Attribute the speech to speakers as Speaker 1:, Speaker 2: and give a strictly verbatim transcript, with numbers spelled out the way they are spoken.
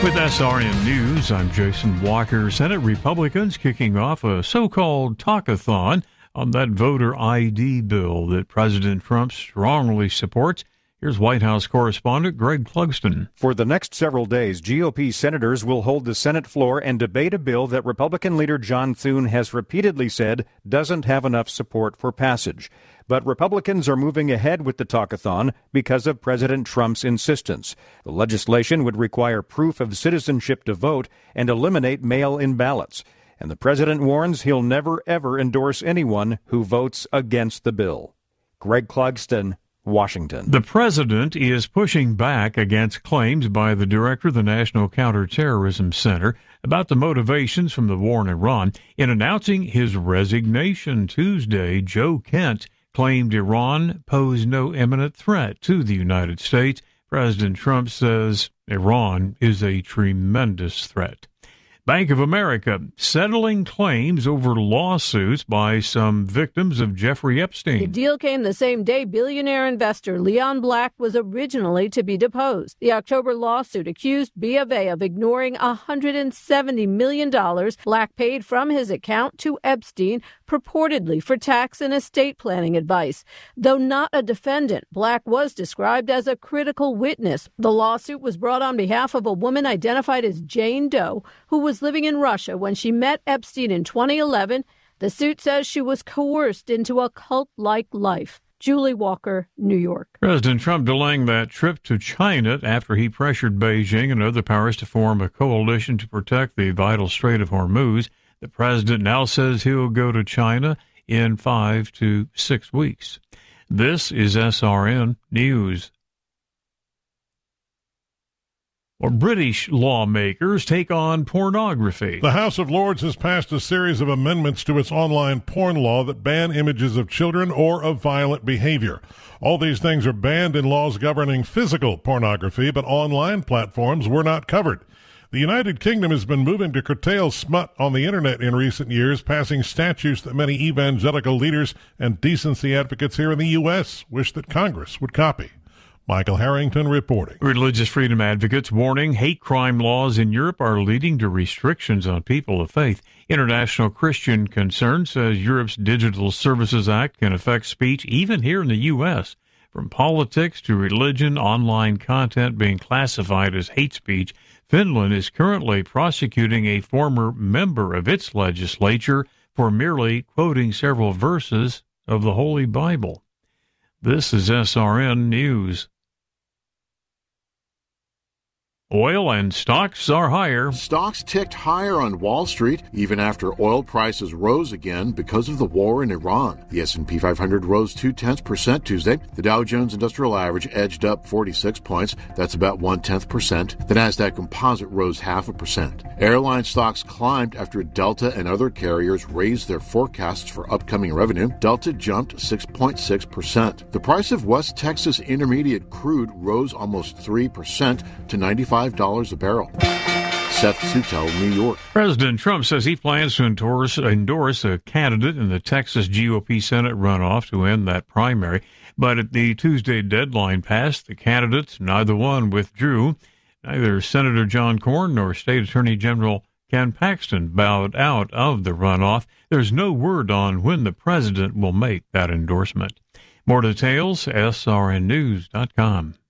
Speaker 1: With S R N News, I'm Jason Walker. Senate Republicans kicking off a so-called talkathon on that voter I D bill that President Trump strongly supports. Here's White House correspondent Greg Clugston.
Speaker 2: For the next several days, G O P senators will hold the Senate floor and debate a bill that Republican leader John Thune has repeatedly said doesn't have enough support for passage. But Republicans are moving ahead with the talkathon because of President Trump's insistence. The legislation would require proof of citizenship to vote and eliminate mail-in ballots. And the president warns he'll never, ever endorse anyone who votes against the bill. Greg Clugston, Washington.
Speaker 1: The president is pushing back against claims by the director of the National Counterterrorism Center about the motivations from the war in Iran. In announcing his resignation Tuesday, Joe Kent claimed Iran posed no imminent threat to the United States. President Trump says Iran is a tremendous threat. Bank of America settling claims over lawsuits by some victims of Jeffrey Epstein.
Speaker 3: The deal came the same day billionaire investor Leon Black was originally to be deposed. The October lawsuit accused B of A of ignoring one hundred seventy million dollars Black paid from his account to Epstein, purportedly for tax and estate planning advice. Though not a defendant, Black was described as a critical witness. The lawsuit was brought on behalf of a woman identified as Jane Doe, who was living in Russia when she met Epstein in twenty eleven. The suit says she was coerced into a cult-like life. Julie Walker, New York.
Speaker 1: President Trump delaying that trip to China after he pressured Beijing and other powers to form a coalition to protect the vital Strait of Hormuz. The president now says he'll go to China in five to six weeks. This is S R N News. Or British lawmakers take on pornography.
Speaker 4: The House of Lords has passed a series of amendments to its online porn law that ban images of children or of violent behavior. All these things are banned in laws governing physical pornography, but online platforms were not covered. The United Kingdom has been moving to curtail smut on the internet in recent years, passing statutes that many evangelical leaders and decency advocates here in the U S wish that Congress would copy. Michael Harrington reporting.
Speaker 1: Religious freedom advocates warning hate crime laws in Europe are leading to restrictions on people of faith. International Christian Concern says Europe's Digital Services Act can affect speech even here in the U S. From politics to religion, online content being classified as hate speech. Finland is currently prosecuting a former member of its legislature for merely quoting several verses of the Holy Bible. This is S R N News. Oil and stocks are higher.
Speaker 5: Stocks ticked higher on Wall Street even after oil prices rose again because of the war in Iran. The S and P five hundred rose two-tenths percent Tuesday. The Dow Jones Industrial Average edged up forty-six points. That's about one-tenth percent. The Nasdaq Composite rose half a percent. Airline stocks climbed after Delta and other carriers raised their forecasts for upcoming revenue. Delta jumped six point six percent. The price of West Texas Intermediate crude rose almost three percent to ninety-five dollars a barrel. Seth Sutel, New York.
Speaker 1: President Trump says he plans to endorse, endorse a candidate in the Texas G O P Senate runoff to end that primary. But at the Tuesday deadline passed, the candidates, neither one withdrew. Neither Senator John Cornyn nor State Attorney General Ken Paxton bowed out of the runoff. There's no word on when the president will make that endorsement. More details, S R N news dot com.